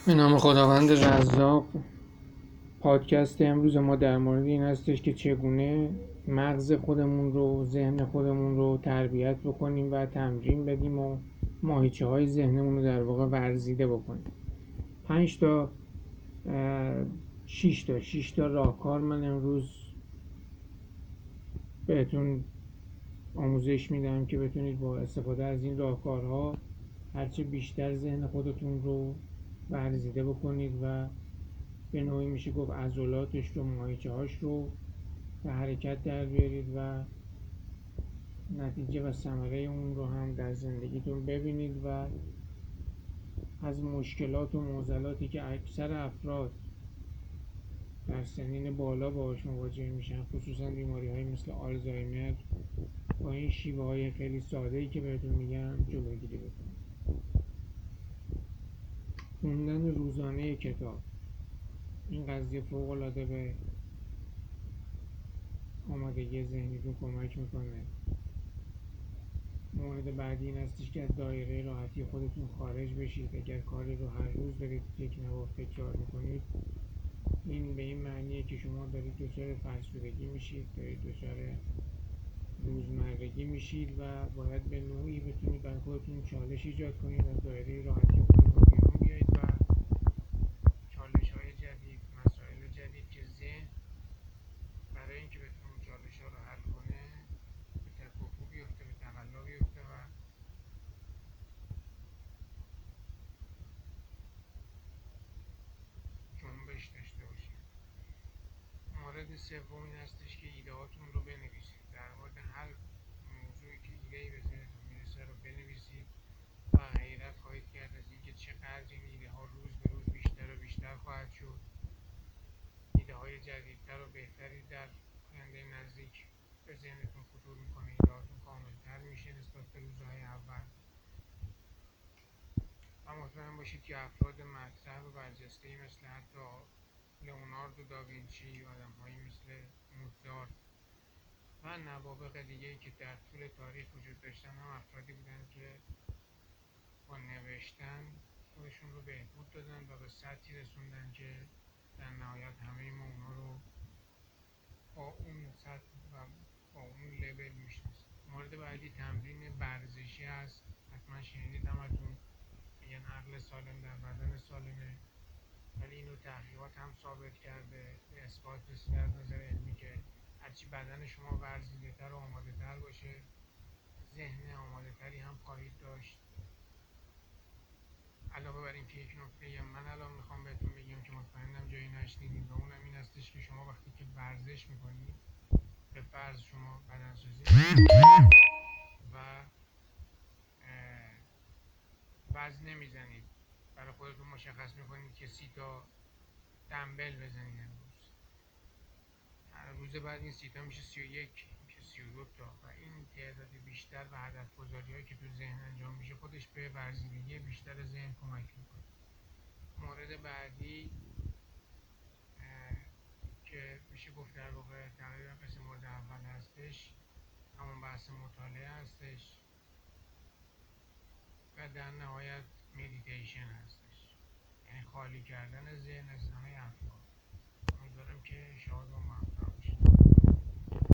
به نام خداوند رزاق. پادکست امروز ما در مورد این هستش که چگونه مغز خودمون رو، ذهن خودمون رو تربیت بکنیم و تمرین بدیم و ماهیچه های ذهنمون رو در واقع ورزیده بکنیم. 5 تا 6 تا راهکار من امروز بهتون آموزش میدم که بتونید با استفاده از این راهکارها هرچه بیشتر ذهن خودتون رو ورزیده بکنید و به نوعی میشه گفت عضلاتش رو، ماهیچه هاش رو به حرکت در بیارید و نتیجه و ثمره اون رو هم در زندگیتون ببینید و از مشکلات و معضلاتی که اکثر افراد در سنین بالا باهاش مواجه میشن، خصوصا بیماری های مثل آلزایمر، با این شیوه های خیلی ساده ای که بهتون میگم جلوگیری بکنید. خوندن روزانه کتاب، این قضیه فوق العاده به آمادگی ذهنیتون کمک میکنه. مورد بعدی این هستش که از دایره راحتی خودتون خارج بشید. اگر کاری رو هر روز دارید یک نواخت تکرار میکنید، این به این معنیه که شما دارید دچار فرسودگی میشید، دارید دچار روزمرگی میشید و باید به نوعی بتونید برای خودتون چالش ایجاد کنید، از دایره راحتی خودتون بیرون بیایید و چالش های جدید، مسائل جدید که ذهن برای اینکه بتونه اون چالش ها رو حل کنه به تکاپو بیفته، به تقلا بیفته و جنبش داشته باشید. مورد سوم این هستش که ایده‌هاتون رو بنویسید. در مورد هر موضوعی که ایده‌ای به ذهنتون میرسه رو بنویسید و حیرت خواهید کرد از اینکه چقدر این ایده‌ها روز به روز بیشتر و بیشتر خواهد شد. ایده‌های جدیدتر و بهتری در آینده نزدیک به ذهنتون خطور میکنه. ایده‌هاتون کاملتر میشه نسبت به روزهای اول و مطمئن باشید که افراد مطرح و برجسته‌ای مثل حتی لئوناردو داوینچی، آدم‌هایی مثل موزارت و نوابغ دیگه‌ای که در طول تاریخ وجود داشتن هم افرادی بودن که با نوشتن خودشون رو بهبود دادن و به سطحی رسوندن که در نهایت همه ما اونا رو با اون سطح و با اون لول میشناسیم. مورد بعدی تمرین ورزشی هست. حتما شنیدید همتون میگن عقل سالم در بدن سالمه، ولی اینو تحقیقات هم ثابت کرده، به اثبات رسیده از نظر علمی که هرچی بدن شما ورزیده تر و آماده تر باشه، ذهن آماده تری هم خواهید داشت. علاوه بر اینکه یک نکته من الان میخوام بهتون بگم که مطمئنم جایی نشنیدید و اونم این هستش که شما وقتی که ورزش میکنید، به فرض شما بدنسازی و وزن نمیزنید، برای خودتون مشخص میکنید که 30 تا دمبل بزنید امروز، روز بعد این 30 تا میشه 31، میشه 32 تا و این تعداد بیشتر و هدف گذاری هایی که تو ذهن انجام میشه خودش به ورزیدگی بیشتر ذهن کمک میکنه. مورد بعدی که میشه گفت در واقع تقریبا مثل مورد اول هستش، همون بحث مطالعه هستش و در نهایت مدیتیشن هستش، یعنی خالی کردن ذهن از همه افکار. امیدوارم که شاد و موفق